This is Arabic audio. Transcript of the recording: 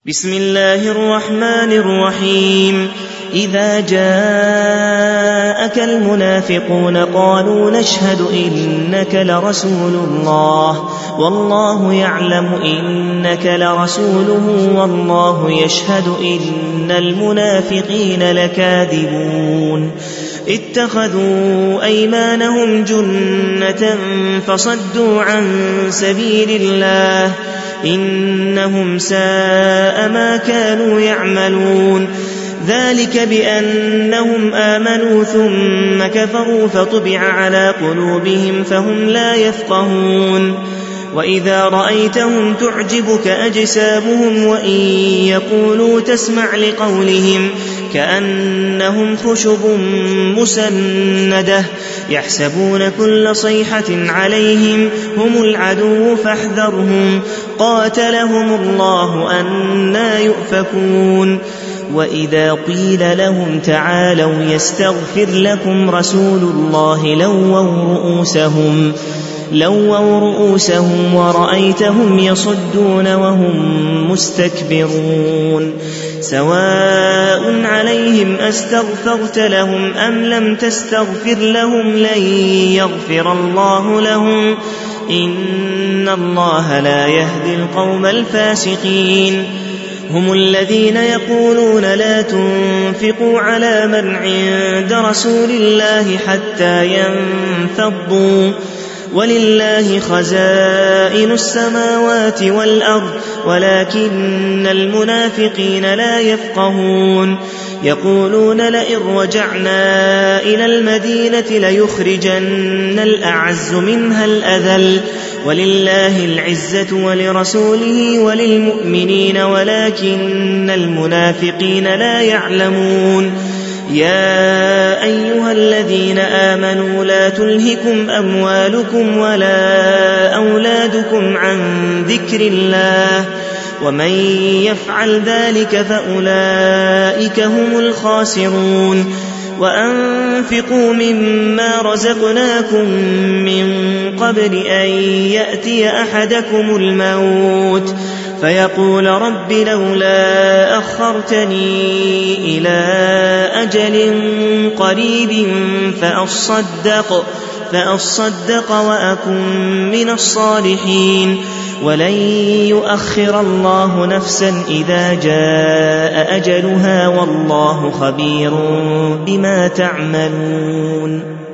بسم الله الرحمن الرحيم. إذا جاءك المنافقون قالوا نشهد إنك لرسول الله والله يعلم إنك لرسوله والله يشهد إن المنافقين لكاذبون. اتخذوا أيمانهم جنة فصدوا عن سبيل الله إنهم ساء ما كانوا يعملون. ذلك بأنهم آمنوا ثم كفروا فطبع على قلوبهم فهم لا يفقهون. وإذا رأيتهم تعجبك أجسامهم وإن يقولوا تسمع لقولهم كأنهم خشب مسندة يحسبون كل صيحة عليهم هم العدو فاحذرهم قاتلهم الله أنى يؤفكون. وإذا قيل لهم تعالوا يستغفر لكم رسول الله لووا رؤوسهم ورأيتهم يصدون وهم مستكبرون. سواء عليهم أستغفرت لهم أم لم تستغفر لهم لن يغفر الله لهم إن الله لا يهدي القوم الفاسقين. هم الذين يقولون لا تنفقوا على من عند رسول الله حتى ينفضوا ولله خزائن السماوات والأرض ولكن المنافقين لا يفقهون. يقولون لئن رجعنا إلى المدينة ليخرجن الأعز منها الأذل ولله العزة ولرسوله وللمؤمنين ولكن المنافقين لا يعلمون. يا أيها الذين آمنوا لا تلهكم أموالكم ولا أولادكم عن ذكر الله ومن يفعل ذلك فأولئك هم الخاسرون. وأنفقوا مما رزقناكم من قبل أن يأتي أحدكم الموت فيقول رب لولا أخرتني إلى أجل قريب فأصدق وأكن من الصالحين ولن يؤخر الله نفسا إذا جاء أجلها والله خبير بما تعملون.